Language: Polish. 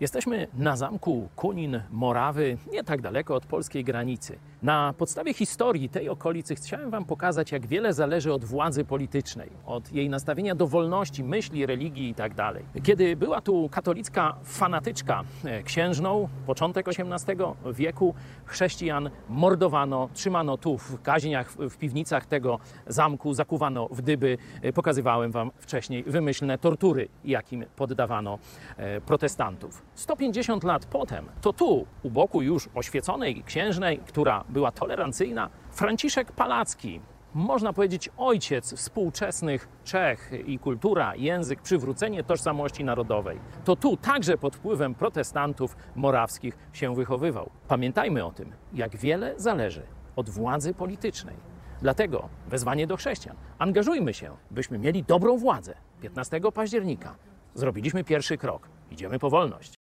Jesteśmy na zamku Kunin-Morawy, nie tak daleko od polskiej granicy. Na podstawie historii tej okolicy chciałem Wam pokazać, jak wiele zależy od władzy politycznej, od jej nastawienia do wolności, myśli, religii itd. Kiedy była tu katolicka fanatyczka księżną, początek XVIII wieku, chrześcijan mordowano, trzymano tu w kaźniach, w piwnicach tego zamku, zakuwano w dyby. Pokazywałem Wam wcześniej wymyślne tortury, jakim poddawano protestantów. 150 lat potem, to tu, u boku już oświeconej księżnej, która była tolerancyjna, Franciszek Palacki, można powiedzieć ojciec współczesnych Czech, i kultura, język, przywrócenie tożsamości narodowej. To tu także pod wpływem protestantów morawskich się wychowywał. Pamiętajmy o tym, jak wiele zależy od władzy politycznej. Dlatego wezwanie do chrześcijan. Angażujmy się, byśmy mieli dobrą władzę. 15 października zrobiliśmy pierwszy krok. Idziemy po wolność.